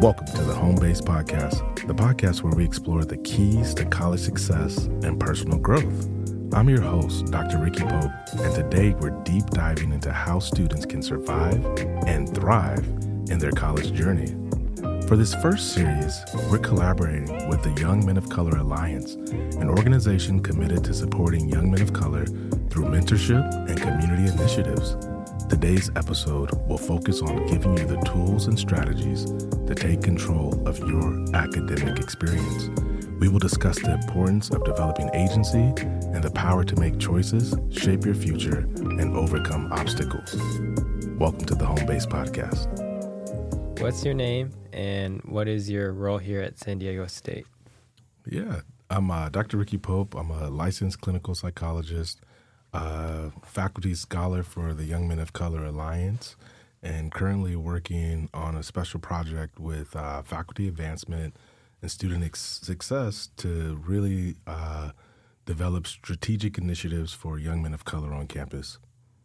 Welcome to the Home Base Podcast, the podcast where we explore the keys to college success and personal growth. I'm your host, Dr. Ricky Pope, and today we're deep diving into how students can survive and thrive in their college journey. For this first series, we're collaborating with the Young Men of Color Alliance, an organization committed to supporting young men of color through mentorship and community initiatives. Today's episode will focus on giving you the tools and strategies to take control of your academic experience. We will discuss the importance of developing agency and the power to make choices, shape your future, and overcome obstacles. Welcome to the Home Base Podcast. What's your name and what is your role here at San Diego State? Yeah, I'm Dr. Ricky Pope. I'm a licensed clinical psychologist, faculty scholar for the Young Men of Color Alliance, and currently working on a special project with faculty advancement and student success to really develop strategic initiatives for young men of color on campus.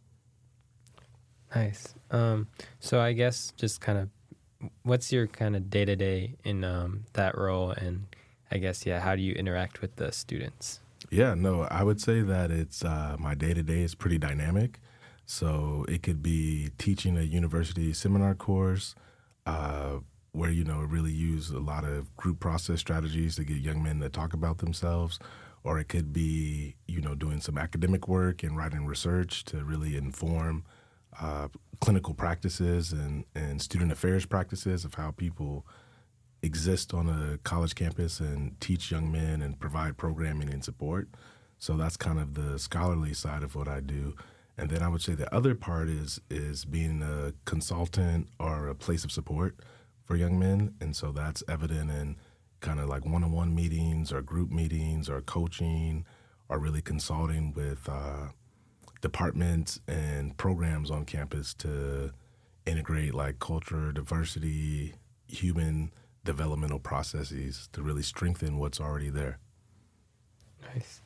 Nice. So I guess just kind of, what's your kind of day-to-day in that role? And I guess, how do you interact with the students? Yeah, no, I would say that it's my day-to-day is pretty dynamic. So it could be teaching a university seminar course where, really use a lot of group process strategies to get young men to talk about themselves. Or it could be, doing some academic work and writing research to really inform clinical practices and student affairs practices of how people exist on a college campus and teach young men and provide programming and support. So that's kind of the scholarly side of what I do. And then I would say the other part is being a consultant or a place of support for young men. And so that's evident in kind of like one-on-one meetings or group meetings or coaching or really consulting with departments and programs on campus to integrate like culture, diversity, human developmental processes to really strengthen what's already there. Nice.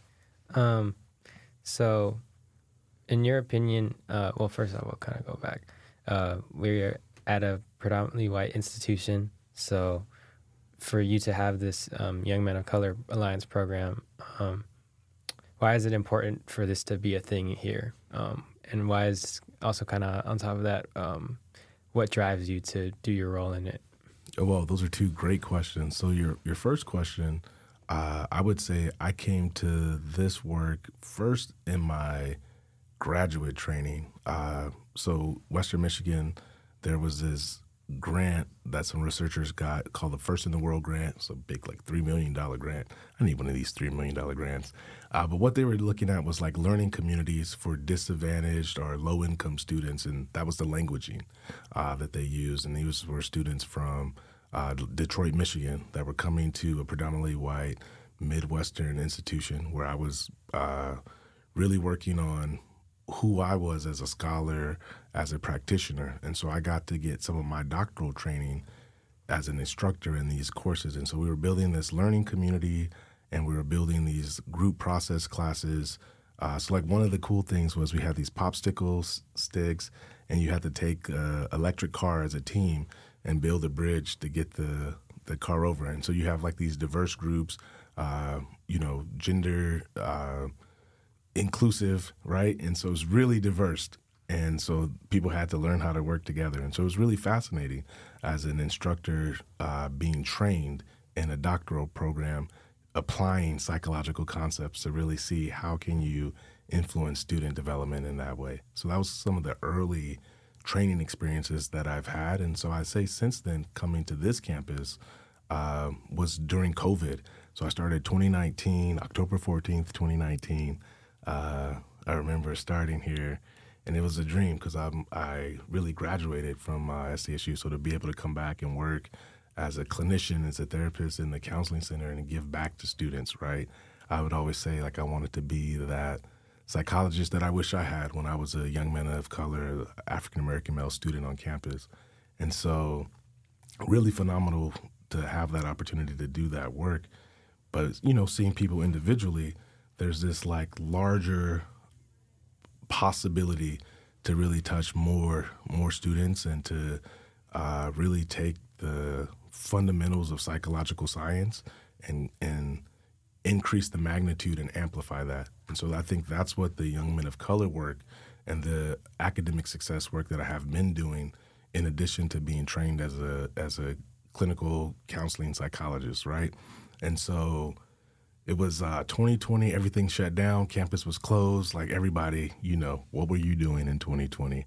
So in your opinion, well, first off, we'll kind of go back. We're at a predominantly white institution. So for you to have this Young Men of Color Alliance program, why is it important for this to be a thing here? And why is also kind of on top of that, what drives you to do your role in it? Well, those are two great questions. So your first question, I would say I came to this work first in my graduate training. So Western Michigan, there was this grant that some researchers got called the First in the World grant. It's a big, like $3 million grant. I need one of these $3 million grants. But what they were looking at was like learning communities for disadvantaged or low-income students, and that was the languaging that they used. And these were students from Detroit, Michigan, that were coming to a predominantly white Midwestern institution where I was really working on who I was as a scholar, as a practitioner. And so I got to get some of my doctoral training as an instructor in these courses. And so we were building this learning community and we were building these group process classes. So like one of the cool things was we had these popsicle sticks and you had to take an electric car as a team and build a bridge to get the car over. And so you have like these diverse groups, gender inclusive, right? And so it's really diverse. And so people had to learn how to work together. And so it was really fascinating as an instructor being trained in a doctoral program, applying psychological concepts to really see how can you influence student development in that way. So that was some of the early training experiences that I've had. And so I say since then, coming to this campus was during COVID. So I started 2019, October 14th, 2019. I remember starting here, and it was a dream because I really graduated from SDSU. So to be able to come back and work as a clinician, as a therapist in the counseling center and give back to students, right? I would always say like I wanted to be that psychologist that I wish I had when I was a young man of color, African-American male student on campus. And so really phenomenal to have that opportunity to do that work. But, seeing people individually, there's this like larger possibility to really touch more students and to really take the fundamentals of psychological science and increase the magnitude and amplify that. And so I think that's what the Young Men of Color work and the academic success work that I have been doing, in addition to being trained as a clinical counseling psychologist, right? And so it was 2020, everything shut down, campus was closed, like everybody, what were you doing in 2020?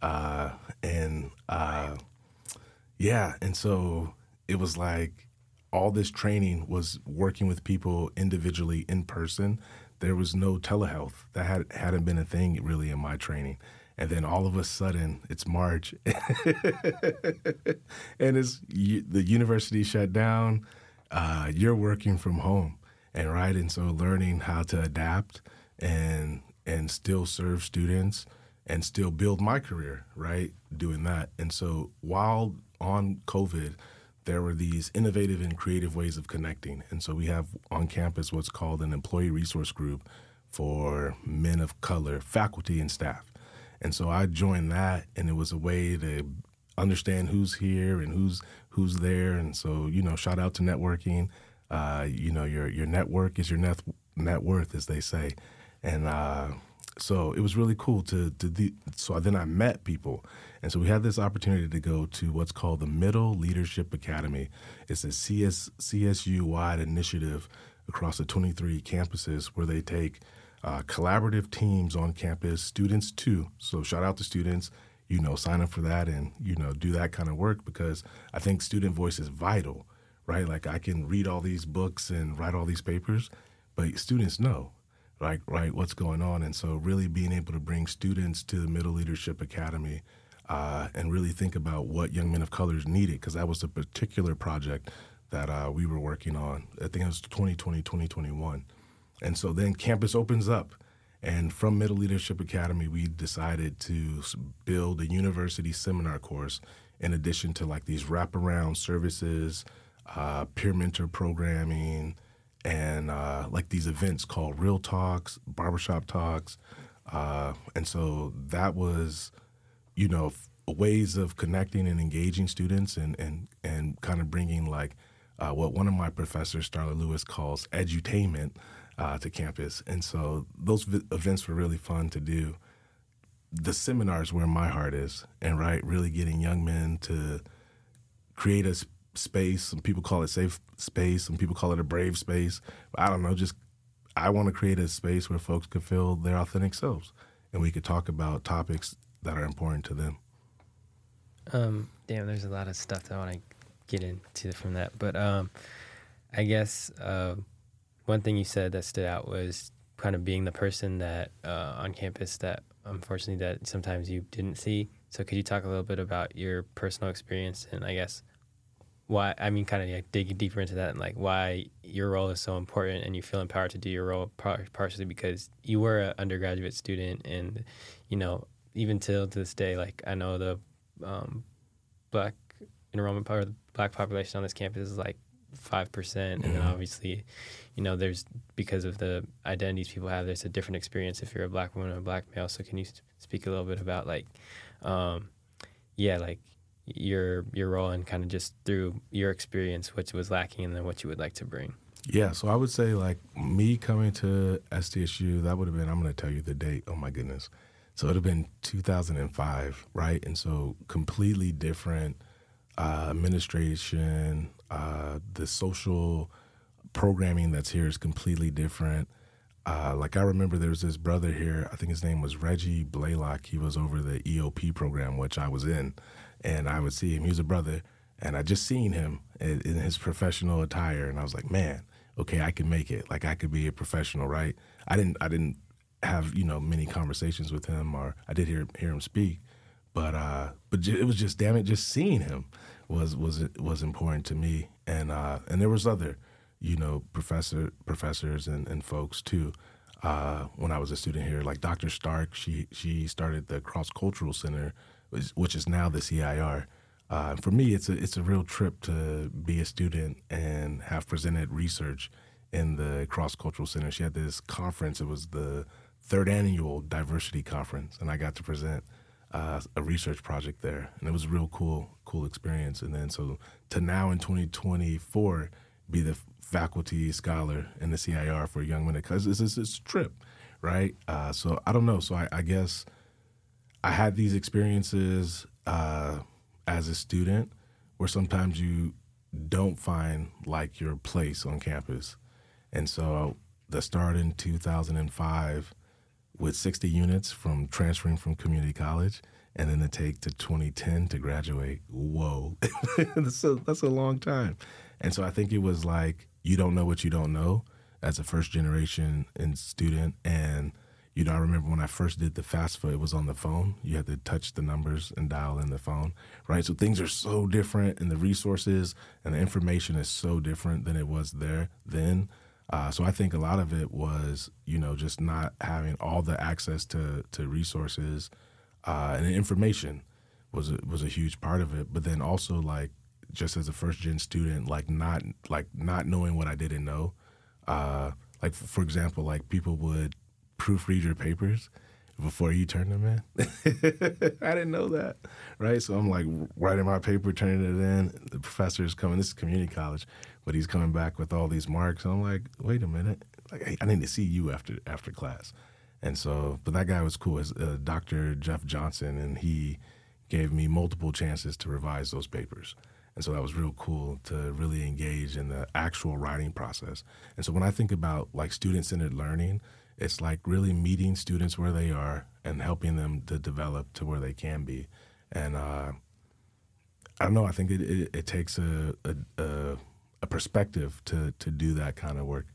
And so it was like all this training was working with people individually in person. There was no telehealth. That hadn't been a thing really in my training. And then all of a sudden, it's March, and the university shut down. You're working from home, and so learning how to adapt and still serve students and still build my career, right, doing that. And so while on COVID, there were these innovative and creative ways of connecting. And so we have on campus what's called an employee resource group for men of color, faculty and staff. And so I joined that, and it was a way to understand who's here and who's there. And so, shout out to networking. Your network is your net worth, as they say. And so it was really cool so then I met people. And so we had this opportunity to go to what's called the Middle Leadership Academy. It's a CSU-wide initiative across the 23 campuses where they take collaborative teams on campus, students too. So shout out to students, sign up for that and, do that kind of work, because I think student voice is vital, right? Like I can read all these books and write all these papers, but students know, right, what's going on. And so really being able to bring students to the Middle Leadership Academy and really think about what young men of color needed, because that was a particular project that we were working on. I think it was 2020, 2021. And so then campus opens up, and from Middle Leadership Academy, we decided to build a university seminar course in addition to like these wraparound services, peer mentor programming, and like these events called Real Talks, Barbershop Talks. And so that was, ways of connecting and engaging students and kind of bringing like what one of my professors, Starla Lewis, calls edutainment to campus. And so those events were really fun to do. The seminars where my heart is, and really getting young men to create a space. Some people call it safe space. Some people call it a brave space. I don't know, I want to create a space where folks could feel their authentic selves and we could talk about topics that are important to them. There's a lot of stuff that I want to get into from that. But I guess one thing you said that stood out was kind of being the person that on campus that unfortunately that sometimes you didn't see. So could you talk a little bit about your personal experience and I guess why, kind of like digging deeper into that and like why your role is so important and you feel empowered to do your role partially because you were an undergraduate student and, even till to this day, like I know the black enrollment part of the black population on this campus is like 5%. And then obviously, there's, because of the identities people have, there's a different experience if you're a black woman or a black male. So can you speak a little bit about like, like your role and kind of just through your experience, what was lacking and then what you would like to bring? Yeah, so I would say like me coming to SDSU, that would have been, I'm going to tell you the date. Oh my goodness. So it would have been 2005, right? And so completely different administration, the social programming that's here is completely different. Like I remember there was this brother here, I think his name was Reggie Blaylock. He was over the EOP program, which I was in, and I would see him. He was a brother, and I just seen him in his professional attire, and I was like, man, okay, I can make it. Like I could be a professional, right? I didn't have many conversations with him, or I did hear him speak, but it was just, damn it, just seeing him was important to me, and there was other professors and folks too. When I was a student here, like Dr. Stark, she started the Cross Cultural Center, which is now the CIR. For me, it's a real trip to be a student and have presented research in the Cross Cultural Center. She had this conference. It was the 3rd annual diversity conference, and I got to present a research project there, and it was a real cool cool experience. And then so to now in 2024 be the faculty scholar in the CIR for Young Men, because it's a trip, right? So I don't know. So I guess I had these experiences as a student where sometimes you don't find like your place on campus. And so the start in 2005 with 60 units from transferring from community college, and then the take to 2010 to graduate. Whoa, that's a long time. And so I think it was like, you don't know what you don't know as a first generation student. And, you know, I remember when I first did the FAFSA, it was on the phone. You had to touch the numbers and dial in the phone, right? So things are so different, and the resources and the information is so different than it was there then. So I think a lot of it was, you know, just not having all the access to resources and information was a huge part of it. But then also, like, just as a first gen student, not knowing what I didn't know. Like, for example, like, people would proofread your papers before you turn them in. I didn't know that, right? So I'm like writing my paper, turning it in. The professor is coming. This is community college, but he's coming back with all these marks. And I'm like, wait a minute, like, hey, I need to see you after class. And so, but that guy was cool. It's Dr. Jeff Johnson, and he gave me multiple chances to revise those papers. And so that was real cool to really engage in the actual writing process. And so when I think about like student-centered learning, it's like really meeting students where they are and helping them to develop to where they can be. And I don't know, I think it takes a perspective to do that kind of work.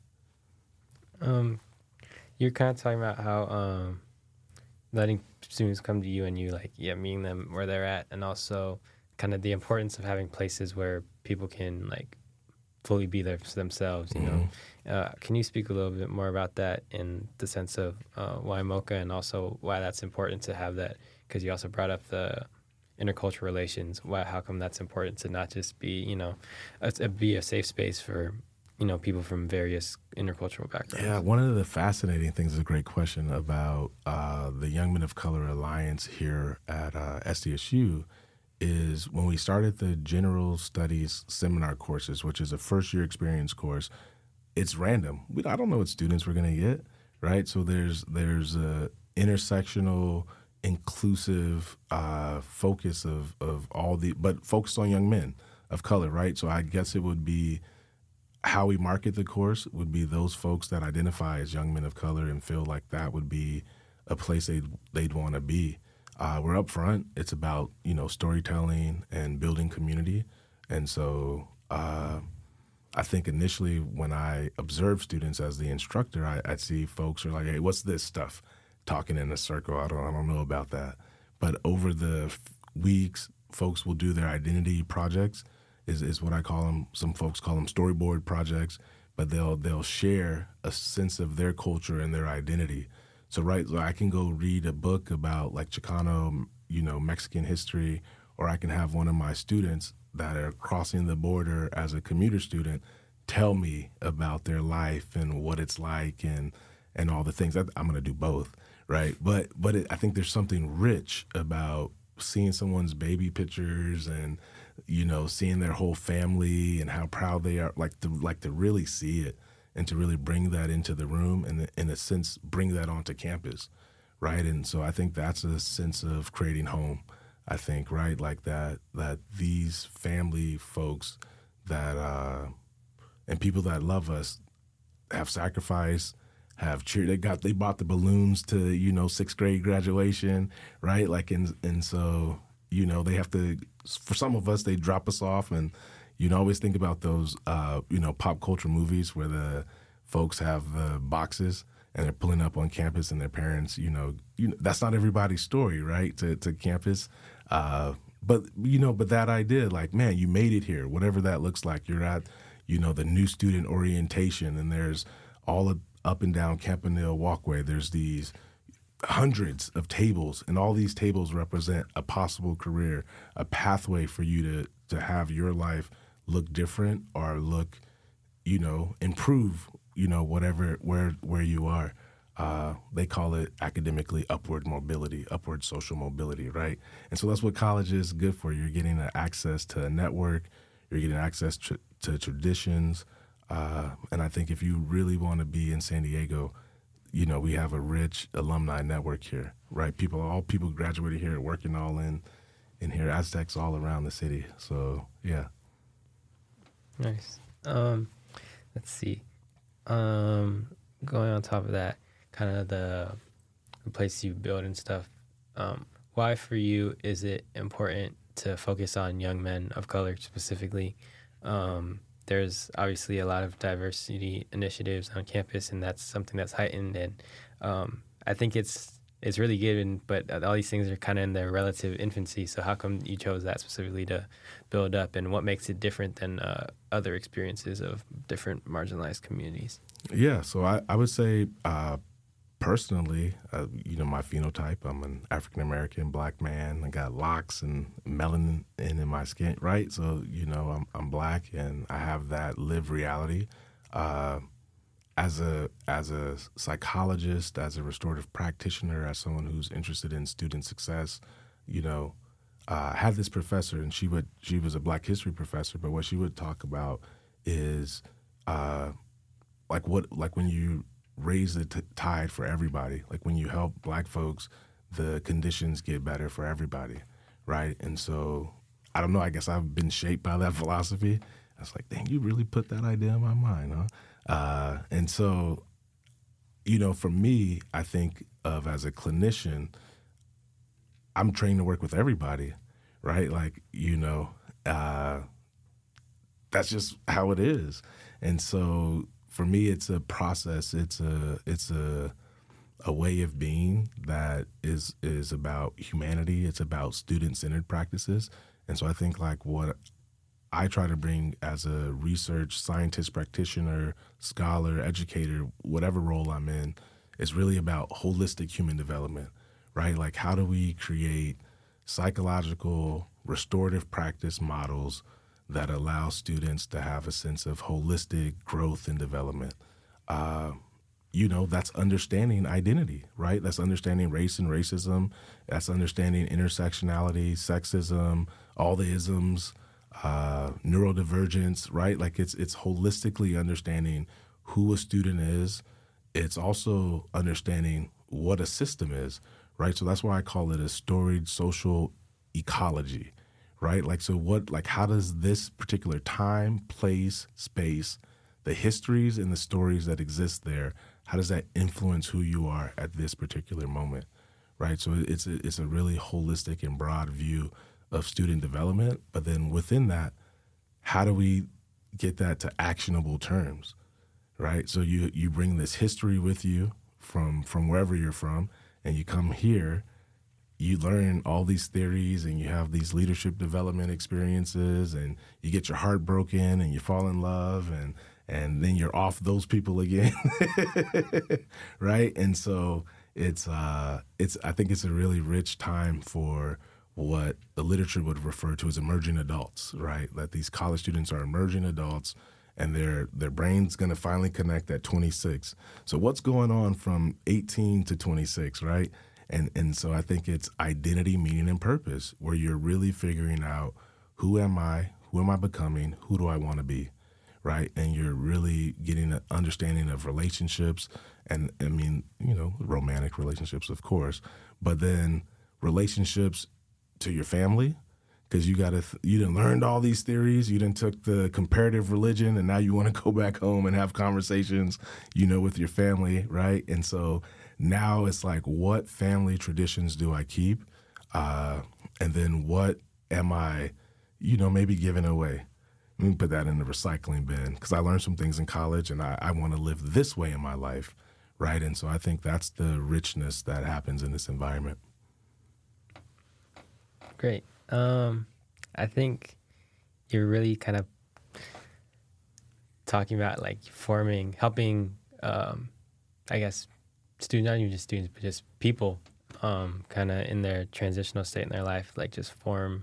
You're kind of talking about how letting students come to you and you meeting them where they're at, and also kind of the importance of having places where people can like fully be there for themselves, you know. Can you speak a little bit more about that in the sense of why MoCA, and also why that's important to have that? Because you also brought up the intercultural relations. How come that's important to not just be, you know, be a safe space for, you know, people from various intercultural backgrounds? Yeah, one of the fascinating things is a great question about the Young Men of Color Alliance here at SDSU is when we started the General Studies seminar courses, which is a first-year experience course. It's random. I don't know what students we're going to get, right? So there's a intersectional, inclusive focus of all but focused on young men of color, right? So I guess it would be how we market the course would be those folks that identify as young men of color and feel like that would be a place they'd want to be. We're up front. It's about, you know, storytelling and building community. And so I think initially when I observe students as the instructor, I see folks are like, hey, what's this stuff? Talking in a circle. I don't know about that. But over the weeks, folks will do their identity projects, is what I call them. Some folks call them storyboard projects, but they'll share a sense of their culture and their identity. So I can go read a book about like Chicano, you know, Mexican history, or I can have one of my students that are crossing the border as a commuter student tell me about their life and what it's like and all the things. I'm going to do both, right? But I think there's something rich about seeing someone's baby pictures and, you know, seeing their whole family and how proud they are, like to really see it and to really bring that into the room and, in a sense, bring that onto campus, right? And so I think that's a sense of creating home, I think, right? Like that these family folks that and people that love us have sacrificed, have cheered. They bought the balloons to, you know, 6th grade graduation, right? Like, and so, you know, they have to, for some of us, they drop us off, and you know, always think about those, you know, pop culture movies where the folks have the boxes and they're pulling up on campus and their parents, you know, that's not everybody's story, right? To campus. But that idea, like, man, you made it here, whatever that looks like. You're at, you know, the new student orientation, and there's all up and down Campanile walkway. There's these hundreds of tables, and all these tables represent a possible career, a pathway for you to have your life look different or look, you know, improve, you know, whatever, where you are. They call it academically upward mobility, upward social mobility, right? And so that's what college is good for. You're getting access to a network, you're getting access to traditions. And I think if you really want to be in San Diego, we have a rich alumni network here, right? All people graduated here, working all in here, Aztecs all around the city. So, yeah. Nice. Let's see. Going on top of that, kind of the place you build and stuff. Why for you is it important to focus on young men of color specifically? There's obviously a lot of diversity initiatives on campus, and that's something that's heightened. And I think it's really good, but all these things are kind of in their relative infancy. So how come you chose that specifically to build up, and what makes it different than other experiences of different marginalized communities? Yeah, so I would say personally, my phenotype, I'm an African-American black man. I got locks and melanin in my skin, right? So, I'm black and I have that lived reality. As a psychologist, as a restorative practitioner, as someone who's interested in student success, I had this professor, and she was a Black history professor, but what she would talk about is like when you raise the tide for everybody, like when you help Black folks, the conditions get better for everybody, right? And so I don't know, I guess I've been shaped by that philosophy. I was like, dang, you really put that idea in my mind, huh? And so, for me, I think of as a clinician, I'm trained to work with everybody, right? Like, that's just how it is. And so for me, it's a process. It's a way of being that is about humanity. It's about student-centered practices. And so I think like what I try to bring as a research scientist, practitioner, scholar, educator, whatever role I'm in, is really about holistic human development, right? Like how do we create psychological restorative practice models that allow students to have a sense of holistic growth and development? That's understanding identity, right? That's understanding race and racism. That's understanding intersectionality, sexism, all the isms, neurodivergence, right? Like it's holistically understanding who a student is. It's also understanding what a system is, right? So that's why I call it a storied social ecology, right? Like, how does this particular time, place, space, the histories and the stories that exist there, how does that influence who you are at this particular moment, right? So it's a really holistic and broad view of student development. But then within that, how do we get that to actionable terms, right? So you bring this history with you from wherever you're from, and you come here, you learn all these theories, and you have these leadership development experiences, and you get your heart broken, and you fall in love, and then you're off those people again, right? And so I think it's a really rich time for what the literature would refer to as emerging adults, right? That these college students are emerging adults, and their brain's going to finally connect at 26. So what's going on from 18 to 26, right? And so I think it's identity, meaning, and purpose, where you're really figuring out who am I becoming, who do I want to be, right? And you're really getting an understanding of relationships, and I mean, romantic relationships, of course, but then relationships to your family, because you done learned all these theories, you done took the comparative religion, and now you want to go back home and have conversations, with your family, right? And so now it's like, what family traditions do I keep? And then what am I, maybe giving away? Let me put that in the recycling bin, because I learned some things in college, and I want to live this way in my life, right? And so I think that's the richness that happens in this environment. Great. I think you're really kind of talking about like helping, I guess, students, not even just students, but just people kind of in their transitional state in their life, like just form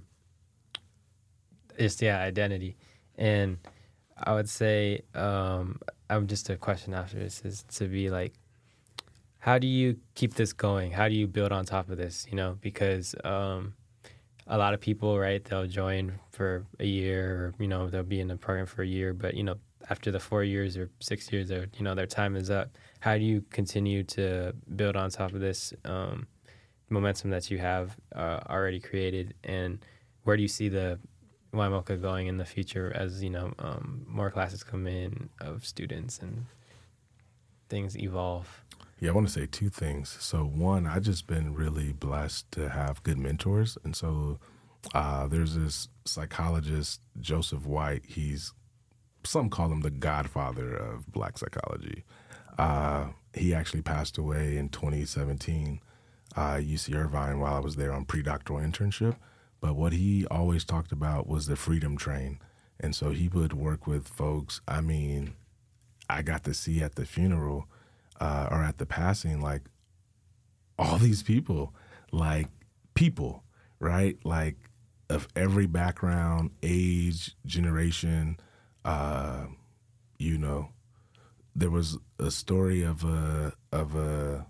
identity. And I would say, I'm just a question after this is to be like, how do you keep this going? How do you build on top of this? You know, because a lot of people, right, they'll join for a year, or you know, they'll be in the program for a year, but you know, after the 4 years or 6 years, or you know, their time is up. How do you continue to build on top of this momentum that you have already created, and where do you see the YMOCA going in the future as you know more classes come in of students and things evolve? Yeah, I want to say two things. So one, I just been really blessed to have good mentors, and so there's this psychologist Joseph White. He's some call him the godfather of Black psychology. He actually passed away in 2017 UC Irvine while I was there on pre-doctoral internship. But what he always talked about was the freedom train. And so he would work with folks. I mean, I got to see at the funeral or at the passing, like all these people, like people, right? Like of every background, age, generation, you know, there was a story of a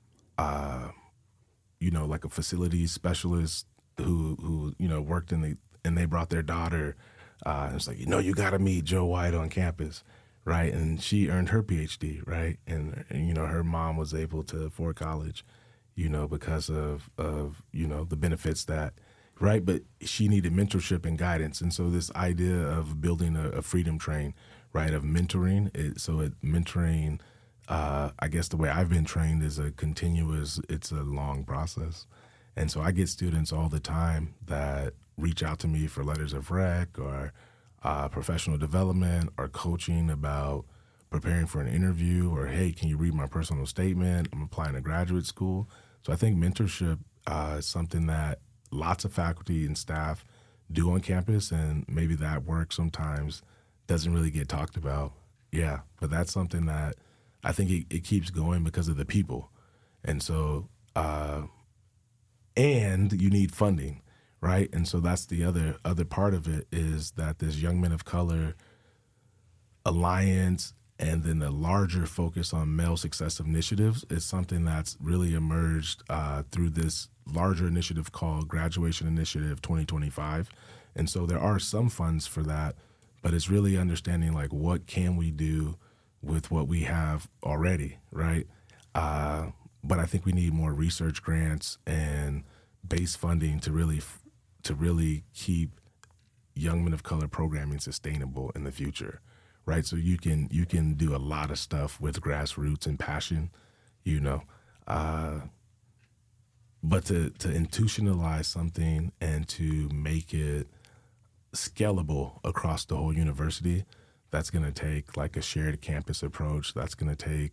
you know, like a facilities specialist who you know worked in the, and they brought their daughter. And it's like, you know, you got to meet Joe White on campus, right? And she earned her PhD, right? And you know, her mom was able to afford college, you know, because of you know the benefits that, right? But she needed mentorship and guidance, and so this idea of building a freedom train, right? Of mentoring, mentoring. I guess the way I've been trained is a continuous. It's a long process, and so I get students all the time that reach out to me for letters of rec or professional development or coaching about preparing for an interview, or hey, can you read my personal statement? I'm applying to graduate school. So I think mentorship is something that lots of faculty and staff do on campus, and maybe that work sometimes doesn't really get talked about. Yeah, but that's something that I think it keeps going because of the people. And so, and you need funding, right? And so that's the other part of it, is that this Young Men of Color Alliance and then the larger focus on male success initiatives is something that's really emerged through this larger initiative called Graduation Initiative 2025. And so there are some funds for that, but it's really understanding like what can we do with what we have already, right? But I think we need more research grants and base funding to really keep Young Men of Color programming sustainable in the future, right? So you can do a lot of stuff with grassroots and passion, you know, but to institutionalize something and to make it scalable across the whole university, that's going to take like a shared campus approach. That's going to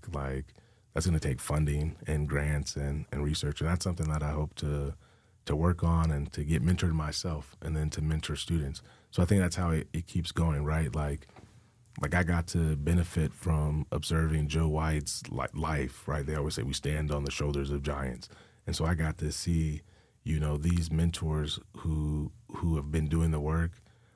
take funding and grants and research. And that's something that I hope to work on and to get mentored myself and then to mentor students. So I think that's how it keeps going, right? Like I got to benefit from observing Joe White's life, right? They always say we stand on the shoulders of giants. And so I got to see, you know, these mentors who have been doing the work,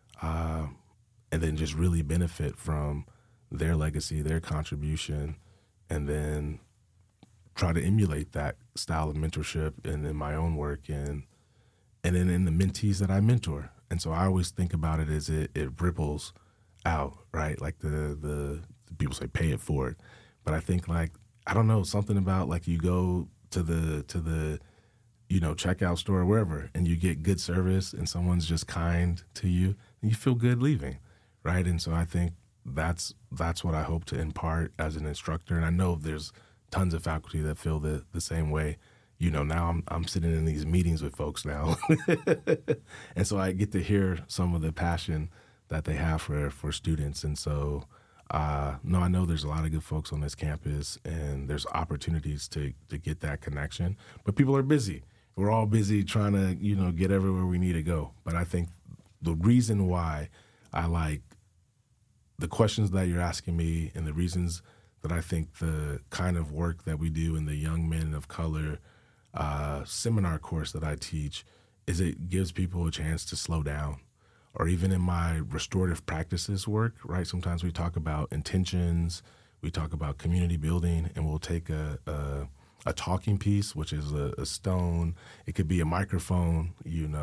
and then just really benefit from their legacy, their contribution, and then try to emulate that style of mentorship in my own work and then in the mentees that I mentor. And so I always think about it as it ripples out, right? Like the people say pay it forward. But I think like, I don't know, something about like you go to the you know, checkout store or wherever, and you get good service and someone's just kind to you, and you feel good leaving. Right. And so I think that's what I hope to impart as an instructor. And I know there's tons of faculty that feel the same way. You know, now I'm sitting in these meetings with folks now. And so I get to hear some of the passion that they have for students. And so, no, I know there's a lot of good folks on this campus and there's opportunities to get that connection. But people are busy. We're all busy trying to, you know, get everywhere we need to go. But I think the reason why I like the questions that you're asking me and the reasons that I think the kind of work that we do in the Young Men of Color seminar course that I teach is it gives people a chance to slow down. Or even in my restorative practices work, right? Sometimes we talk about intentions, we talk about community building, and we'll take a a talking piece, which is a stone. It could be a microphone,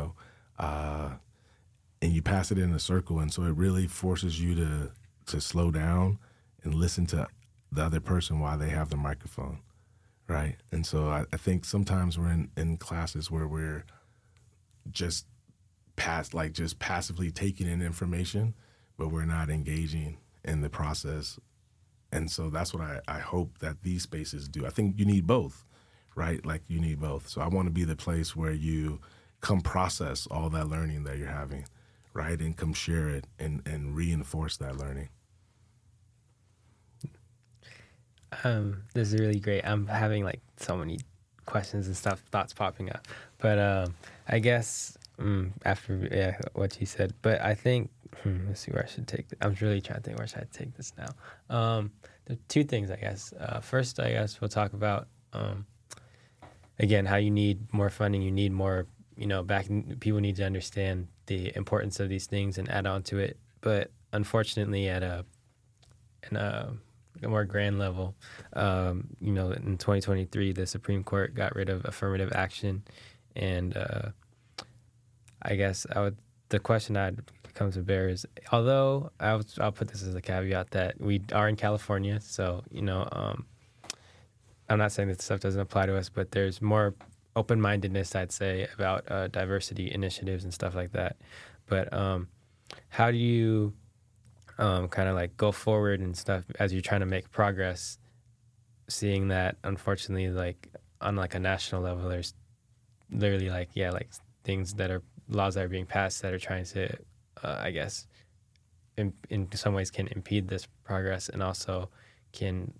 and you pass it in a circle. And so it really forces you to slow down and listen to the other person while they have the microphone, right? And so I think sometimes we're in classes where we're just passively taking in information, but we're not engaging in the process. And so that's what I hope that these spaces do. I think you need both, right? Like you need both. So I want to be the place where you come process all that learning that you're having, right? And come share it and reinforce that learning. This is really great. I'm having like so many questions and thoughts popping up. But I guess after what you said, but I think let's see where I should take this. I'm really trying to think where should I take this now. There are two things, I guess. First, I guess we'll talk about again how you need more funding. You need more, people need to understand the importance of these things and add on to it. But unfortunately, in a more grand level, in 2023, the Supreme Court got rid of affirmative action, and I guess the question that comes to bear is, although I'll put this as a caveat that we are in California, so I'm not saying that stuff doesn't apply to us, but there's more open-mindedness, I'd say, about diversity initiatives and stuff like that. But how do you kind of like go forward and stuff as you're trying to make progress, seeing that unfortunately, like on like a national level, there's literally like things that are laws that are being passed that are trying to, I guess, in some ways can impede this progress and also can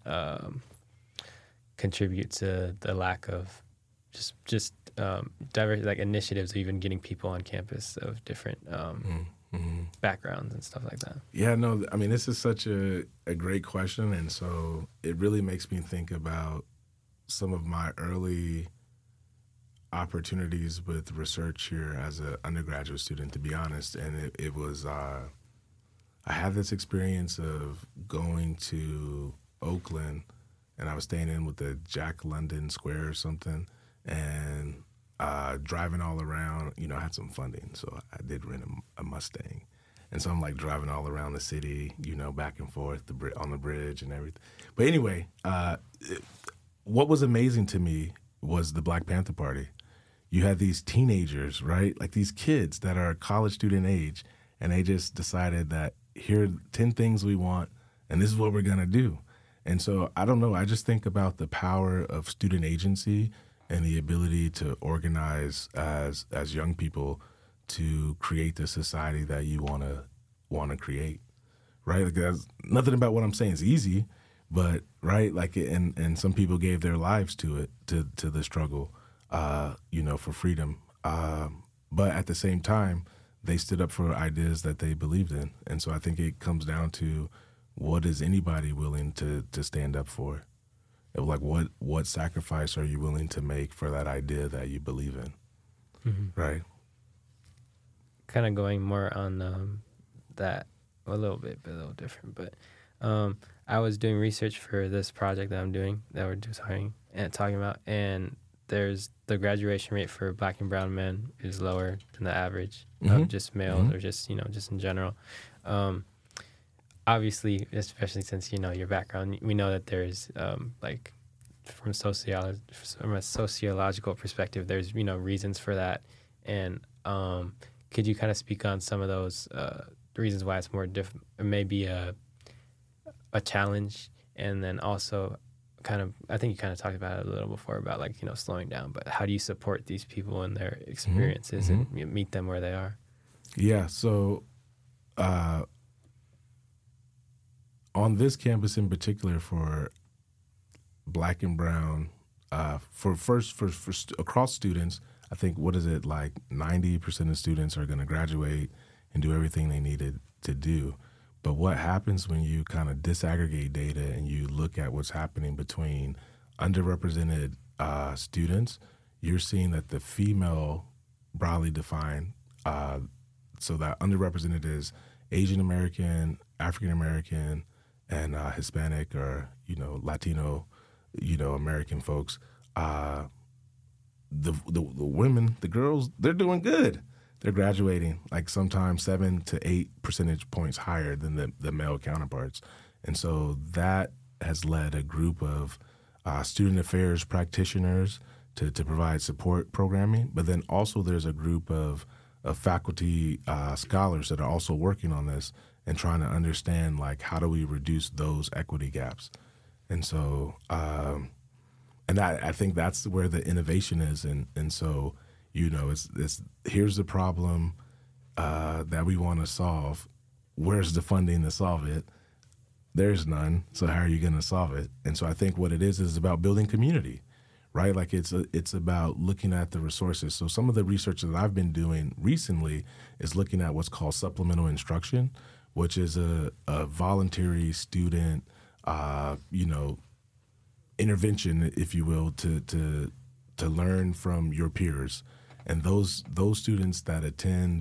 contribute to the lack of just diverse like initiatives of even getting people on campus of different backgrounds and stuff like that. Yeah, no, I mean, this is such a great question. And so it really makes me think about some of my early opportunities with research here as an undergraduate student, to be honest. And it was, I had this experience of going to Oakland, and I was staying in with the Jack London Square or something, and driving all around. I had some funding, so I did rent a Mustang. And so I'm like driving all around the city, back and forth on the bridge and everything. But anyway, what was amazing to me was the Black Panther Party. You had these teenagers, right? Like these kids that are college student age, and they just decided that here are 10 things we want, and this is what we're going to do. And so I don't know. I just think about the power of student agency and the ability to organize as young people to create the society that you want to create, right? Like that's, nothing about what I'm saying is easy, but right, like and some people gave their lives to it, to the struggle, for freedom. But at the same time, they stood up for ideas that they believed in, and so I think it comes down to what is anybody willing to stand up for. Like what sacrifice are you willing to make for that idea that you believe in, right? Kind of going more on that a little bit, but a little different. But I was doing research for this project that I'm doing, that we're talking about, and there's the graduation rate for Black and brown men is lower than the average of just males or just just in general. Obviously, especially since your background, we know that there's like from a sociological perspective, there's reasons for that, and could you kind of speak on some of those reasons why it's more maybe a challenge, and then also kind of, I think you kind of talked about it a little before about like slowing down, but how do you support these people and their experiences and meet them where they are? Yeah, so on this campus in particular, for Black and brown, for across students, I think, what is it, like 90% of students are going to graduate and do everything they needed to do. But what happens when you kind of disaggregate data and you look at what's happening between underrepresented students, you're seeing that the female, broadly defined, so that underrepresented is Asian American, African American, and Hispanic or Latino, American folks. the women, the girls, they're doing good. They're graduating like sometimes 7 to 8 percentage points higher than the male counterparts. And so that has led a group of student affairs practitioners to provide support programming. But then also there's a group of faculty scholars that are also working on this and trying to understand, like, how do we reduce those equity gaps? And so, and I think that's where the innovation is. And so, you know, it's here's the problem that we want to solve. Where's the funding to solve it? There's none. So how are you going to solve it? And so I think what it is about building community, right? Like it's about looking at the resources. So some of the research that I've been doing recently is looking at what's called supplemental instruction, which is a voluntary student, intervention, if you will, to learn from your peers. And those students that attend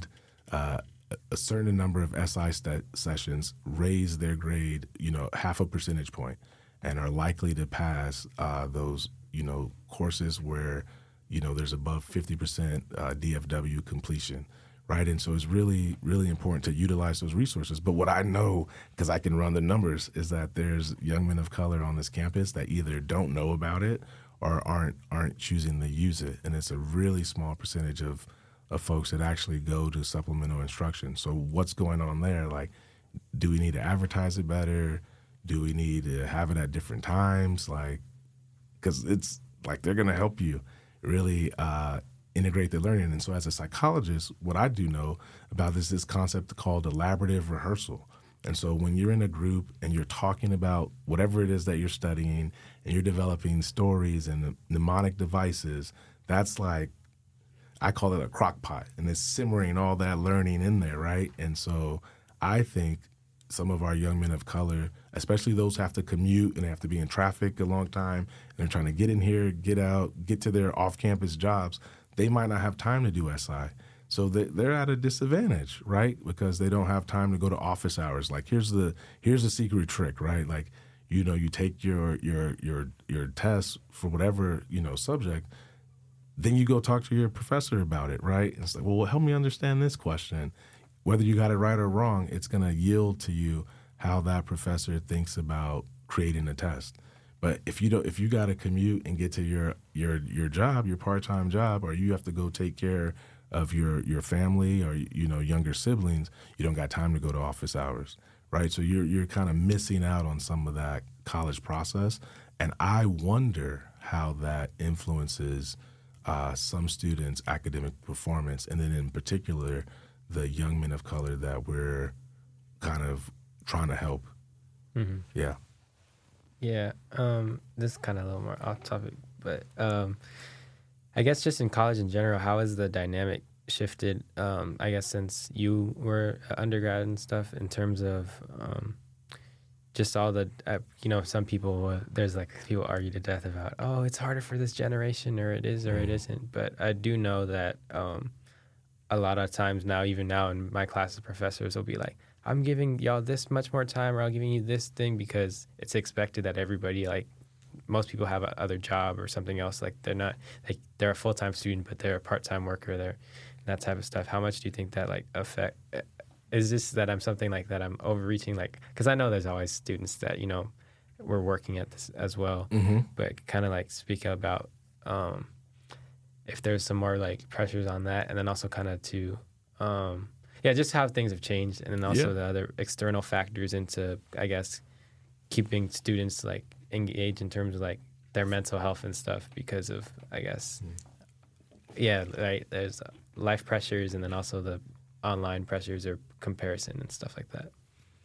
a certain number of SI sessions raise their grade, half a percentage point, and are likely to pass those, courses where, there's above 50% DFW completion, right? And so it's really, really important to utilize those resources. But what I know, because I can run the numbers, is that there's young men of color on this campus that either don't know about it or aren't choosing to use it. And it's a really small percentage of folks that actually go to supplemental instruction. So what's going on there? Like, do we need to advertise it better? Do we need to have it at different times? Like, because it's like they're going to help you really integrate the learning. And so as a psychologist, what I do know about this concept called elaborative rehearsal. And so when you're in a group and you're talking about whatever it is that you're studying and you're developing stories and mnemonic devices, that's like, I call it a crock pot, and it's simmering all that learning in there, right? And so I think some of our young men of color, especially those who have to commute and they have to be in traffic a long time, and they're trying to get in here, get out, get to their off-campus jobs, they might not have time to do SI. So they're at a disadvantage, right? Because they don't have time to go to office hours. Like, here's the secret trick, right? Like, you take your test for whatever, subject, then you go talk to your professor about it, right? And it's like, well, help me understand this question. Whether you got it right or wrong, it's going to yield to you how that professor thinks about creating a test. But if you got to commute and get to your job, your part-time job, or you have to go take care of your family or younger siblings, you don't got time to go to office hours, right? So you're kind of missing out on some of that college process, and I wonder how that influences some students' academic performance, and then in particular, the young men of color that we're kind of trying to help. Mm-hmm. Yeah. Yeah. This is kind of a little more off topic, but I guess just in college in general, how has the dynamic shifted, I guess, since you were an undergrad and stuff, in terms of just all the, some people, there's like people argue to death about, oh, it's harder for this generation, or it is, or it isn't. But I do know that a lot of times now, even now in my classes, professors will be like, I'm giving y'all this much more time, or I'm giving you this thing, because it's expected that everybody, like, most people have a other job or something else. Like, they're not, like, they're a full-time student, but they're a part-time worker there, and that type of stuff. How much do you think that, like, is this that I'm something like that I'm overreaching? Like, because I know there's always students that, we're working at this as well, Mm-hmm. but kind of like speak about if there's some more like pressures on that, and then also kind of to, just how things have changed, and then also the other external factors into, I guess, keeping students like engaged in terms of like their mental health and stuff, because of, I guess, right, there's life pressures, and then also the online pressures or comparison and stuff like that.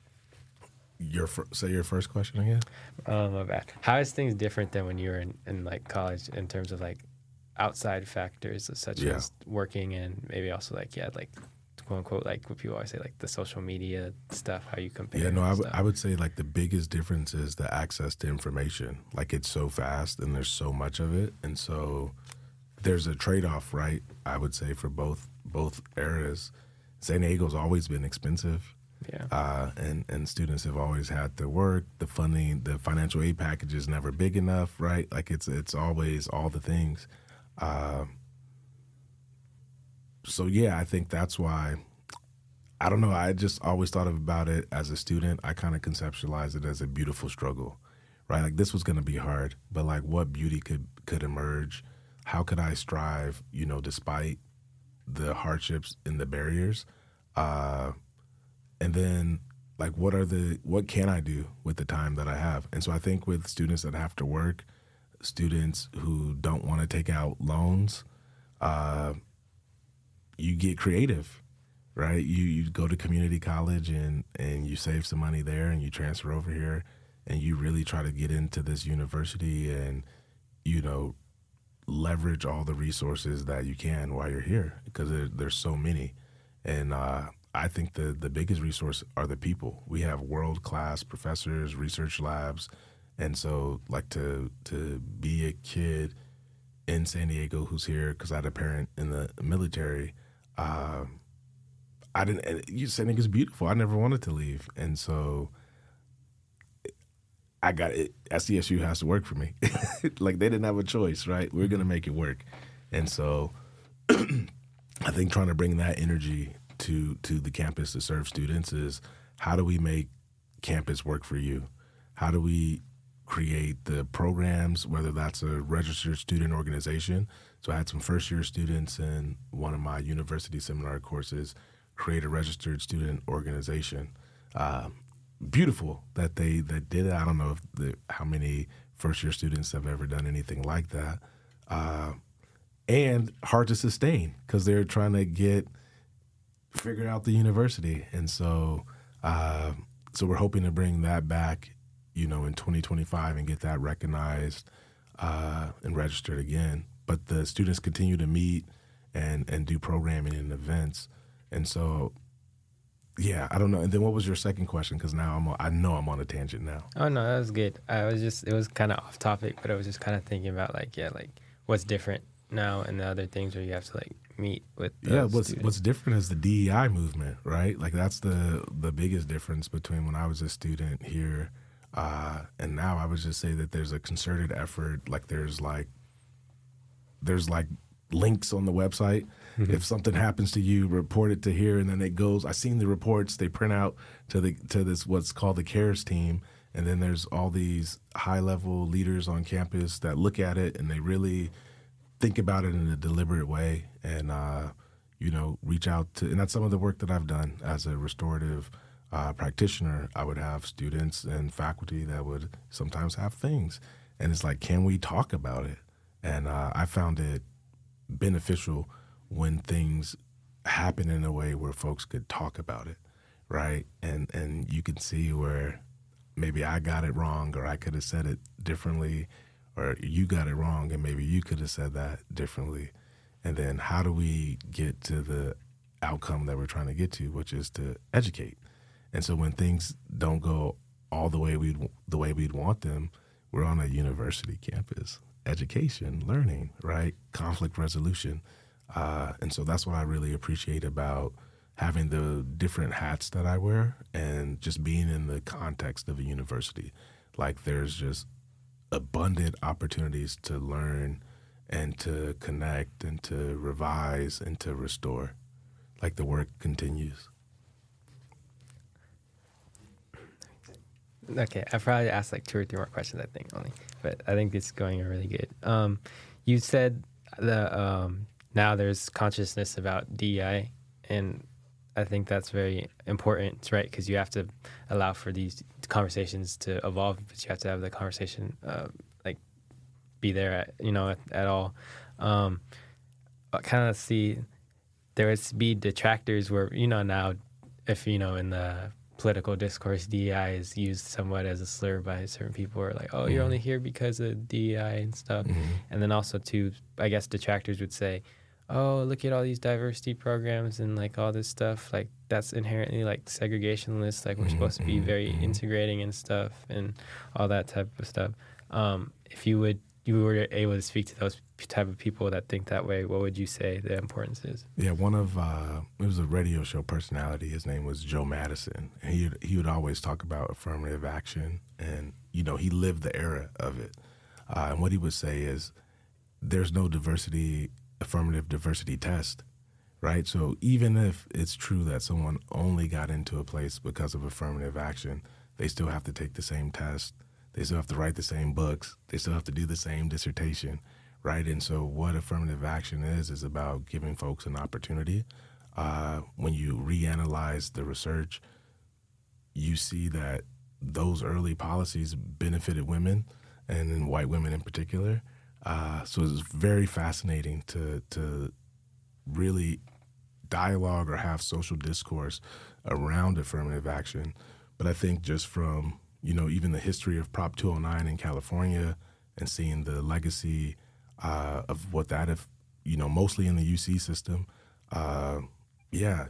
Say your first question again. My bad. How is things different than when you were in like college, in terms of like outside factors such as working, and maybe also like quote unquote, like what people always say, like the social media stuff, how you compare? Yeah, no, I would say like the biggest difference is the access to information. Like, it's so fast and there's so much of it, and so there's a trade-off, right? I would say for both eras. San Diego's always been expensive. And students have always had to work. The funding, the financial aid package is never big enough, right? Like it's always all the things. So yeah, I think that's why. I don't know. I just always thought about it as a student. I kind of conceptualized it as a beautiful struggle, right? Like this was going to be hard, but like what beauty could emerge? How could I strive? Despite the hardships and the barriers, and then like what can I do with the time that I have? And so I think with students that have to work, students who don't want to take out loans, you get creative, right? You go to community college and you save some money there and you transfer over here and you really try to get into this university and, leverage all the resources that you can while you're here because there's so many. And I think the biggest resource are the people. We have world-class professors, research labs. And so like to be a kid in San Diego who's here because I had a parent in the military, San Diego's beautiful. I never wanted to leave. And so I got it. SDSU has to work for me. Like they didn't have a choice, right? We're going to make it work. And so I think trying to bring that energy to the campus to serve students is how do we make campus work for you? How do we create the programs, whether that's a registered student organization? So I had some first-year students in one of my university seminar courses create a registered student organization. Beautiful that they did it. I don't know how many first-year students have ever done anything like that. And hard to sustain because they're trying to figure out the university. And so we're hoping to bring that back, in 2025 and get that recognized and registered again. But the students continue to meet and do programming and events. And so, yeah, I don't know. And then what was your second question? Because now I know I'm on a tangent now. Oh, no, that was good. It was kind of off topic, but I was just kind of thinking about what's different now and the other things where you have to meet with the what's different is the DEI movement, right? Like that's the biggest difference between when I was a student here and now. I would just say that there's a concerted effort. Like there's links on the website. Mm-hmm. If something happens to you, report it to here, and then it goes. I've seen the reports they print out to this what's called the CARES team, and then there's all these high level leaders on campus that look at it and they really think about it in a deliberate way and reach out to. And that's some of the work that I've done as a restorative practitioner. I would have students and faculty that would sometimes have things, and it's like, can we talk about it? And I found it beneficial when things happen in a way where folks could talk about it, right? And you can see where maybe I got it wrong or I could have said it differently, or you got it wrong and maybe you could have said that differently. And then how do we get to the outcome that we're trying to get to, which is to educate? And so when things don't go all the way we'd want them, we're on a university campus. Education, learning, right? Conflict resolution. And so that's what I really appreciate about having the different hats that I wear and just being in the context of a university. Like there's just abundant opportunities to learn and to connect and to revise and to restore. Like the work continues. Okay, I probably asked 2 or 3 more questions, I think, only. But I think it's going really good. You said now there's consciousness about DEI, and I think that's very important, right? Because you have to allow for these conversations to evolve, but you have to have the conversation be there at all. Kind of see there would be detractors where now if in the political discourse, DEI is used somewhat as a slur by certain people, or oh, you're only here because of DEI and stuff. Mm-hmm. And then also too, I guess detractors would say, oh, look at all these diversity programs and all this stuff, that's inherently segregationist, we're supposed to be very integrating and stuff and all that type of stuff. If you were able to speak to those type of people that think that way, what would you say the importance is? Yeah, one of it was a radio show personality. His name was Joe Madison, and he would always talk about affirmative action, and you know he lived the era of it. And what he would say is, there's no affirmative diversity test, right? So even if it's true that someone only got into a place because of affirmative action, they still have to take the same test. They still have to write the same books. They still have to do the same dissertation, right? And so what affirmative action is about giving folks an opportunity. When you reanalyze the research, you see that those early policies benefited women, and then white women in particular. So it's very fascinating to really dialogue or have social discourse around affirmative action. But I think just from, you know, even the history of Prop 209 in California and seeing the legacy of what that, if you know, mostly in the UC system, yeah,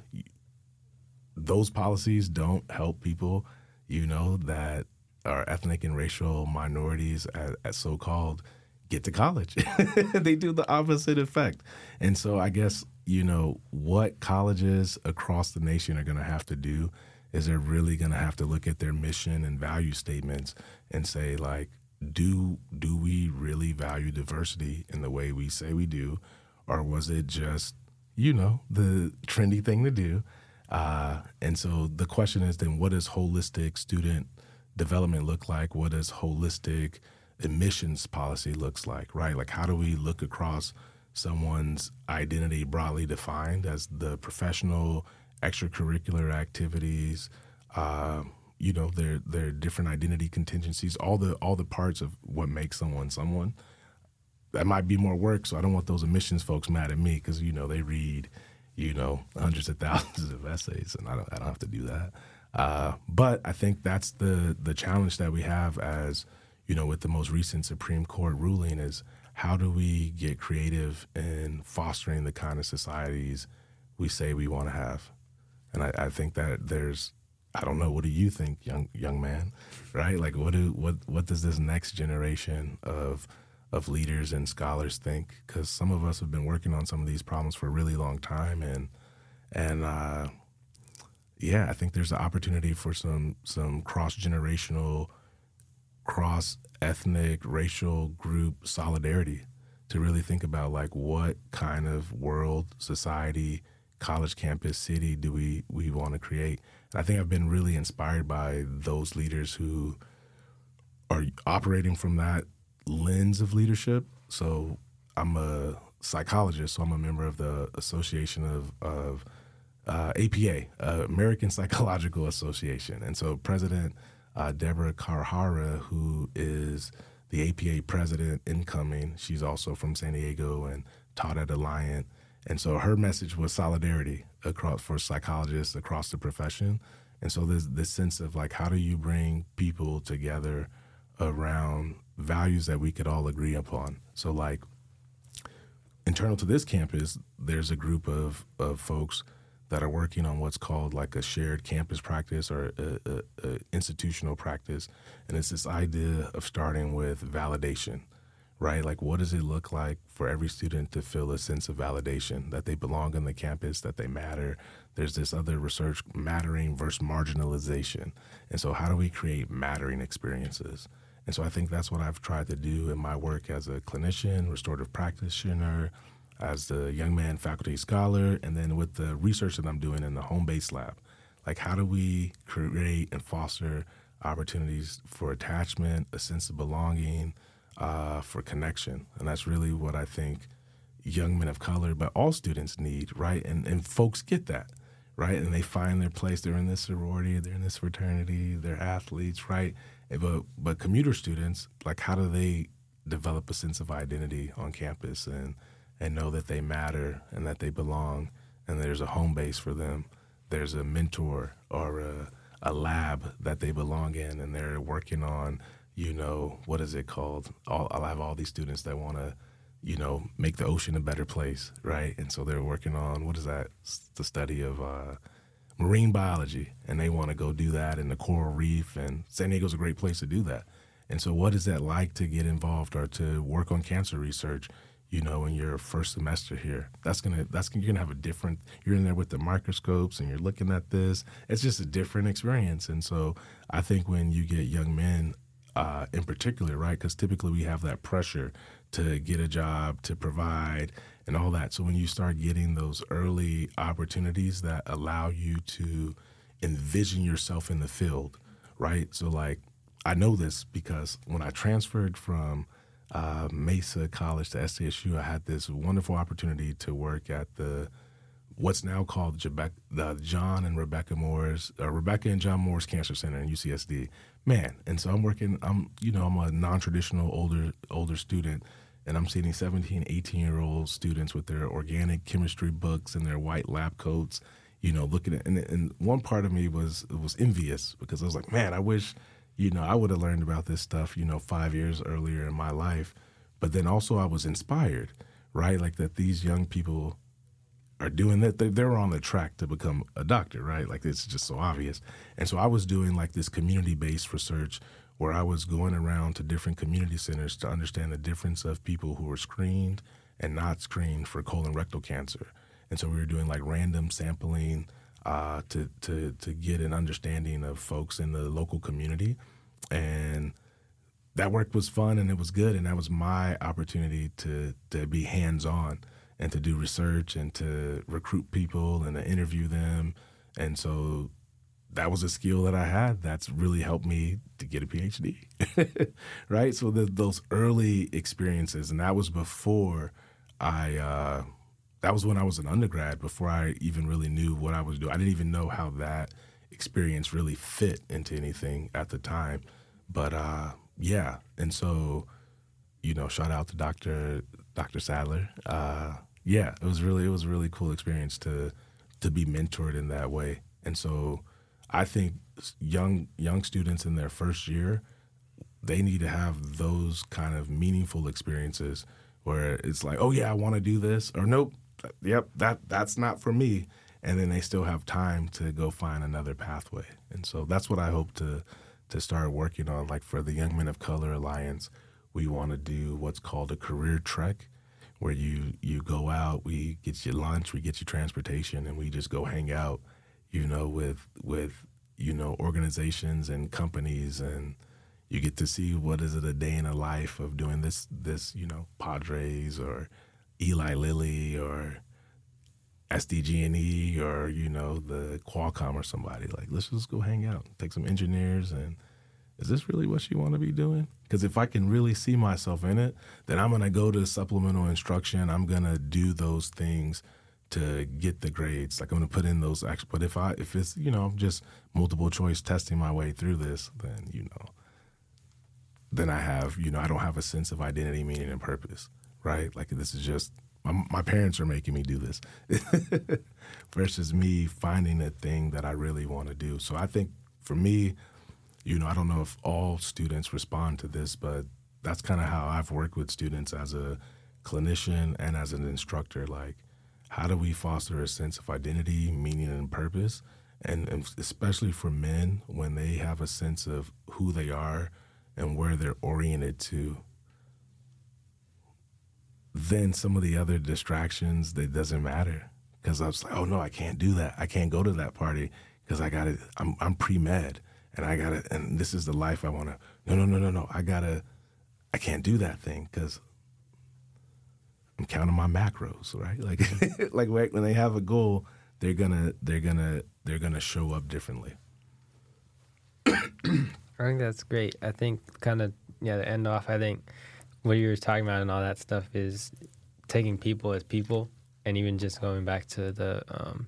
those policies don't help people, you know, that are ethnic and racial minorities as so-called get to college. They do the opposite effect. And so I guess, you know, what colleges across the nation are going to have to do is they're really going to have to look at their mission and value statements and say, like, do we really value diversity in the way we say we do? Or was it just, you know, the trendy thing to do? And so the question is then, what does holistic student development look like? What does holistic admissions policy looks like, right? Like, how do we look across someone's identity broadly defined as the professional, extracurricular activities, you know, their different identity contingencies, all the parts of what makes someone someone. That might be more work, so I don't want those admissions folks mad at me because, you know, they read, you know, hundreds of thousands of essays, and I don't have to do that. But I think that's the challenge that we have as, you know, with the most recent Supreme Court ruling is how do we get creative in fostering the kind of societies we say we want to have? And I think that there's, I don't know, what do you think, young man, right? Like, what does this next generation of leaders and scholars think? Because some of us have been working on some of these problems for a really long time, and yeah, I think there's an opportunity for some cross-generational, cross-ethnic, racial group solidarity to really think about, like, what kind of world, society, college campus, city do we want to create? And I think I've been really inspired by those leaders who are operating from that lens of leadership. So I'm a psychologist, so I'm a member of the Association of APA, American Psychological Association. And so President Deborah Carhara, who is the APA president incoming, she's also from San Diego and taught at Alliant. And so her message was solidarity for psychologists across the profession. And so there's this sense of, like, how do you bring people together around values that we could all agree upon? So, like, internal to this campus, there's a group of folks that are working on what's called, like, a shared campus practice or a institutional practice. And it's this idea of starting with validation, right? Like, what does it look like for every student to feel a sense of validation, that they belong on the campus, that they matter? There's this other research, mattering versus marginalization. And so how do we create mattering experiences? And so I think that's what I've tried to do in my work as a clinician, restorative practitioner, as the young man faculty scholar, and then with the research that I'm doing in the home-based lab. Like, how do we create and foster opportunities for attachment, a sense of belonging, for connection? And that's really what I think young men of color, but all students need, right? And folks get that, right? And they find their place. They're in this sorority, they're in this fraternity, they're athletes, right? But commuter students, like, how do they develop a sense of identity on campus and know that they matter and that they belong and there's a home base for them? There's a mentor or a lab that they belong in, and they're working on, you know, what is it called? I'll have all these students that want to, you know, make the ocean a better place, right? And so they're working on, what is that? The study of marine biology, and they want to go do that in the coral reef, and San Diego's a great place to do that. And so what is that like to get involved or to work on cancer research? in your first semester here. You're gonna have a different. You're in there with the microscopes and you're looking at this. It's just a different experience. And so I think when you get young men, in particular, right, because typically we have that pressure to get a job, to provide, and all that. So when you start getting those early opportunities that allow you to envision yourself in the field, right? So like I know this because when I transferred from Mesa College to SDSU, I had this wonderful opportunity to work at what's now called the John and Rebecca and John Moore's Cancer Center in UCSD. Man, and so I'm a non-traditional older student, and I'm seeing 17, 18-year-old students with their organic chemistry books and their white lab coats, looking at, and one part of me was envious because I was like, man, I wish I would have learned about this stuff, 5 years earlier in my life. But then also I was inspired, right? Like that these young people are doing that. They're on the track to become a doctor, right? Like it's just so obvious. And so I was doing like this community-based research where I was going around to different community centers to understand the difference of people who were screened and not screened for colon rectal cancer. And so we were doing like random sampling to get an understanding of folks in the local community. And that work was fun and it was good. And that was my opportunity to be hands-on and to do research and to recruit people and to interview them. And so that was a skill that I had that's really helped me to get a PhD, right? So those early experiences, and that was before that was when I was an undergrad, before I even really knew what I was doing. I didn't even know how that experience really fit into anything at the time. But yeah, and so, shout out to Dr. Sadler. Yeah, it was a really cool experience to be mentored in that way. And so I think young students in their first year, they need to have those kind of meaningful experiences where it's like, oh yeah, I want to do this, or nope, yep, that's not for me. And then they still have time to go find another pathway. And so that's what I hope to start working on. Like for the Young Men of Color Alliance, we want to do what's called a career trek, where you go out, we get you lunch, we get you transportation, and we just go hang out, with organizations and companies, and you get to see what is it a day in a life of doing this, Padres or Eli Lilly or SDG&E or, the Qualcomm or somebody. Like, let's just go hang out, take some engineers, and is this really what you want to be doing? Because if I can really see myself in it, then I'm going to go to supplemental instruction. I'm going to do those things to get the grades. Like I'm going to put in those extra. But if it's, just multiple choice testing my way through this, then, then I have, I don't have a sense of identity, meaning, and purpose, right? Like this is just, my parents are making me do this versus me finding a thing that I really want to do. So I think for me, I don't know if all students respond to this, but that's kind of how I've worked with students as a clinician and as an instructor. Like, how do we foster a sense of identity, meaning, and purpose? And especially for men, when they have a sense of who they are and where they're oriented to, then some of the other distractions, that doesn't matter. Because I was like, oh no, I can't do that. I can't go to that party because I'm pre-med. And and this is the life I want to, no. I can't do that thing because I'm counting my macros, right? Like when they have a goal, they're gonna show up differently. I think that's great. I think to end off, I think what you were talking about and all that stuff is taking people as people, and even just going back to the,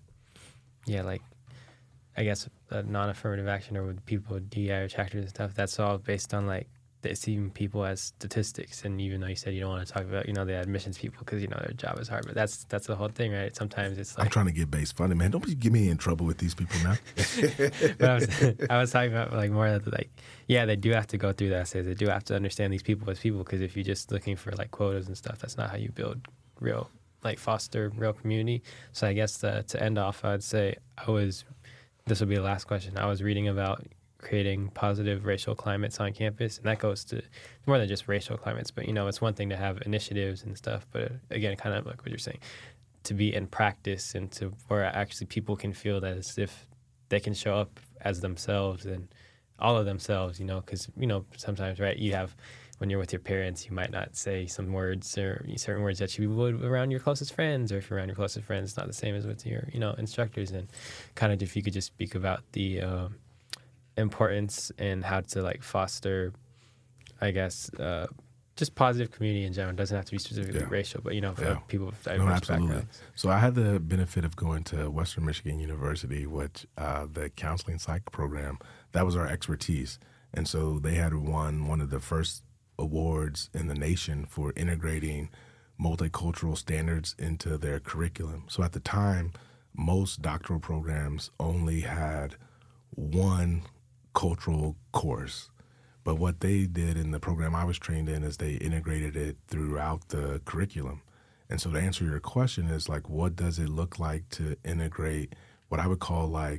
I guess non-affirmative action or with people with DEI or attractors and stuff, that's all based on seeing people as statistics. And even though you said you don't want to talk about, the admissions people because, their job is hard, but that's the whole thing, right? Sometimes it's like... I'm trying to get base funding, man. Don't get me in trouble with these people now. I was talking about more of they do have to go through the essays. They do have to understand these people as people, because if you're just looking for quotas and stuff, that's not how you build real, foster real community. So I guess to end off, I'd say this will be the last question. I was reading about creating positive racial climates on campus, and that goes to more than just racial climates. But it's one thing to have initiatives and stuff, but again, kind of like what you're saying, to be in practice and to where actually people can feel that as if they can show up as themselves and all of themselves, because sometimes, right, you have, when you're with your parents, you might not say some words or certain words that you would around your closest friends, or if you're around your closest friends, it's not the same as with your, instructors. And kind of if you could just speak about the importance and how to like foster, I guess, just positive community in general. It doesn't have to be specifically racial, but for people with diverse backgrounds. So I had the benefit of going to Western Michigan University, which the counseling psych program, that was our expertise. And so they had won one of the first awards in the nation for integrating multicultural standards into their curriculum. So at the time, most doctoral programs only had one cultural course. But what they did in the program I was trained in is they integrated it throughout the curriculum. And so to answer your question is like, what does it look like to integrate what I would call like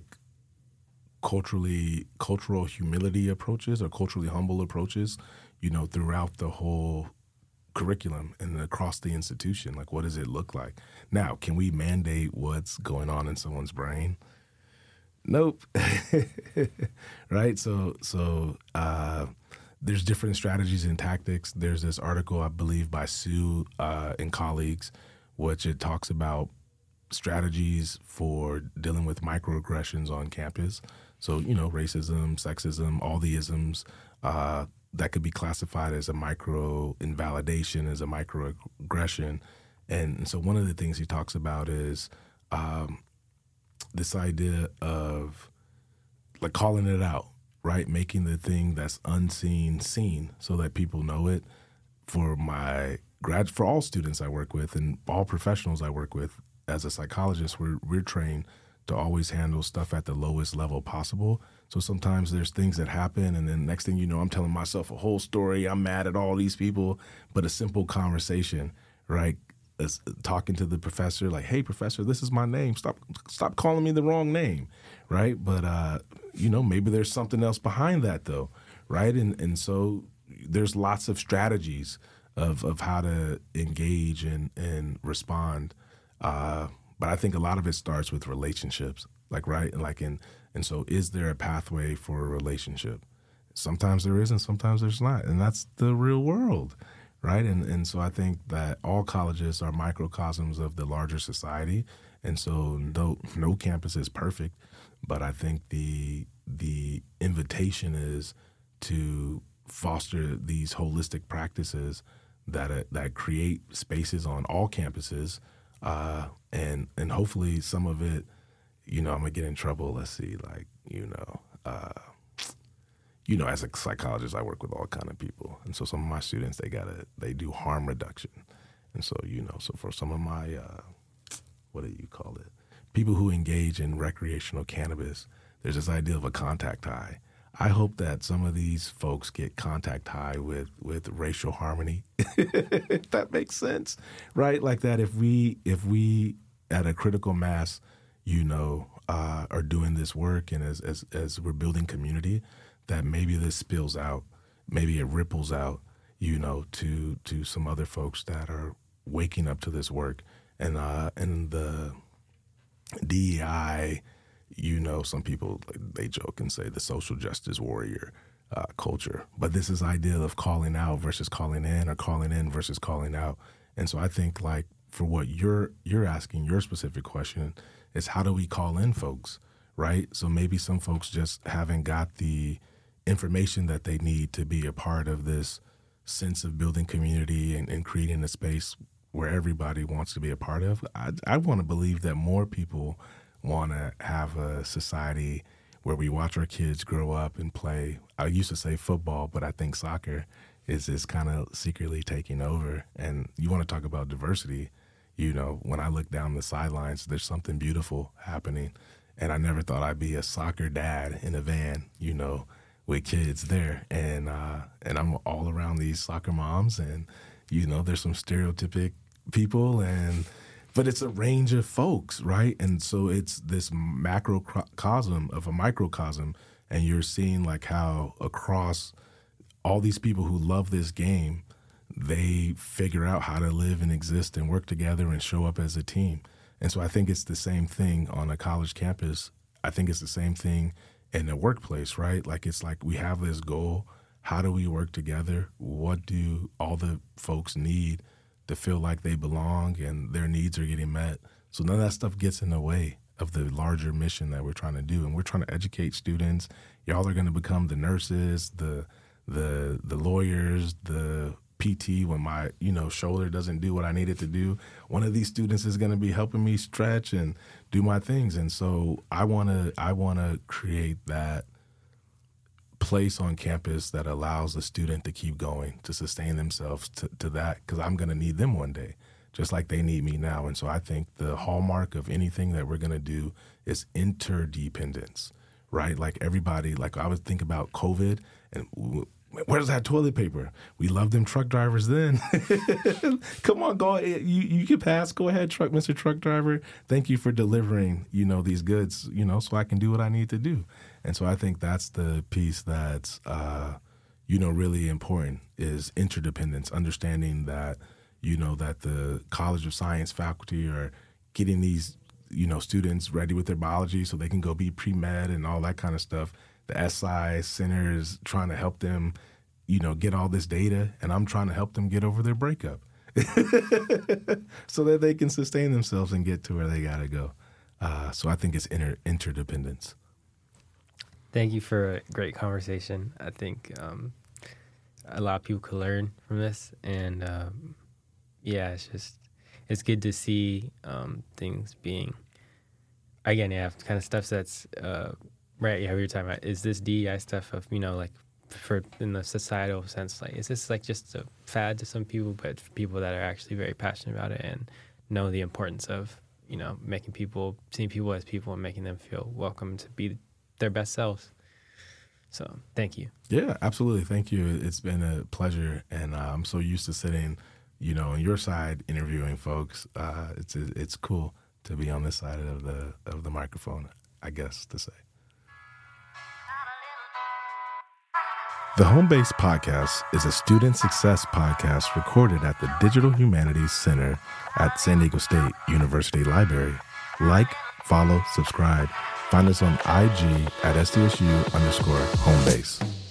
cultural humility approaches or culturally humble approaches, throughout the whole curriculum and across the institution? Like, what does it look like? Now, can we mandate what's going on in someone's brain? Nope. Right? So there's different strategies and tactics. There's this article, I believe, by Sue and colleagues, which it talks about strategies for dealing with microaggressions on campus. So, racism, sexism, all the isms, that could be classified as a micro invalidation, as a microaggression. And so one of the things he talks about is this idea of like calling it out, right? Making the thing that's unseen seen so that people know it. For for all students I work with and all professionals I work with as a psychologist, we're trained to always handle stuff at the lowest level possible. So sometimes there's things that happen, and then next thing you know, I'm telling myself a whole story. I'm mad at all these people, but a simple conversation, right? Talking to the professor, like, "Hey, professor, this is my name. Stop calling me the wrong name," right? But maybe there's something else behind that, though, right? And so there's lots of strategies of how to engage and respond. But I think a lot of it starts with relationships, like, right? And so is there a pathway for a relationship? Sometimes there is and sometimes there's not. And that's the real world, right? And so I think that all colleges are microcosms of the larger society. And so no campus is perfect, but I think the invitation is to foster these holistic practices that create spaces on all campuses. And hopefully some of it, I'm gonna get in trouble. Let's see, like, as a psychologist, I work with all kind of people. And so some of my students, they do harm reduction. And so, so for some of my, what do you call it? People who engage in recreational cannabis, there's this idea of a contact high. I hope that some of these folks get contact high with racial harmony, if that makes sense, right? Like that if we at a critical mass, are doing this work and as we're building community, that maybe this spills out, maybe it ripples out, to some other folks that are waking up to this work. And the DEI, some people, they joke and say the social justice warrior culture. But this is idea of calling out versus calling in, or calling in versus calling out. And so I think, like, for what you're asking, your specific question is, how do we call in folks, right? So maybe some folks just haven't got the information that they need to be a part of this sense of building community and creating a space where everybody wants to be a part of. I want to believe that more people want to have a society where we watch our kids grow up and play. I used to say football, but I think soccer is kind of secretly taking over. And you want to talk about diversity, when I look down the sidelines, there's something beautiful happening. And I never thought I'd be a soccer dad in a van, with kids there. And I'm all around these soccer moms, and, there's some stereotypic people and But it's a range of folks, right? And so it's this macrocosm of a microcosm, and you're seeing like how across all these people who love this game, they figure out how to live and exist and work together and show up as a team. And so I think it's the same thing on a college campus. I think it's the same thing in the workplace, right? Like it's like we have this goal. How do we work together? What do all the folks need to feel like they belong and their needs are getting met? So none of that stuff gets in the way of the larger mission that we're trying to do. And we're trying to educate students. Y'all are going to become the nurses, the lawyers, the PT when my, shoulder doesn't do what I need it to do. One of these students is going to be helping me stretch and do my things. And so I want to create that place on campus that allows the student to keep going, to sustain themselves to that, because I'm going to need them one day, just like they need me now. And so I think the hallmark of anything that we're going to do is interdependence, right? Like everybody, like I would think about COVID and where's that toilet paper? We love them truck drivers then. Come on, go ahead. You can pass. Go ahead, Mr. Truck Driver. Thank you for delivering, these goods, so I can do what I need to do. And so I think that's the piece that's, really important is interdependence, understanding that, that the College of Science faculty are getting these, students ready with their biology so they can go be pre-med and all that kind of stuff. The SI Center is trying to help them, get all this data, and I'm trying to help them get over their breakup so that they can sustain themselves and get to where they got to go. So I think it's interdependence. Thank you for a great conversation. I think a lot of people could learn from this, and it's good to see things being, again, kind of stuff that's right. Yeah, we were talking about, is this DEI stuff of, like for in the societal sense, like, is this like just a fad to some people, but for people that are actually very passionate about it and know the importance of, seeing people as people and making them feel welcome to be their best selves. So thank you. Yeah, absolutely. Thank you. It's been a pleasure. And I'm so used to sitting, on your side interviewing folks. It's cool to be on this side of the microphone, I guess to say. The Home Base Podcast is a student success podcast recorded at the Digital Humanities Center at San Diego State University Library. Like, follow, subscribe. Find us on IG at SDSU_homebase.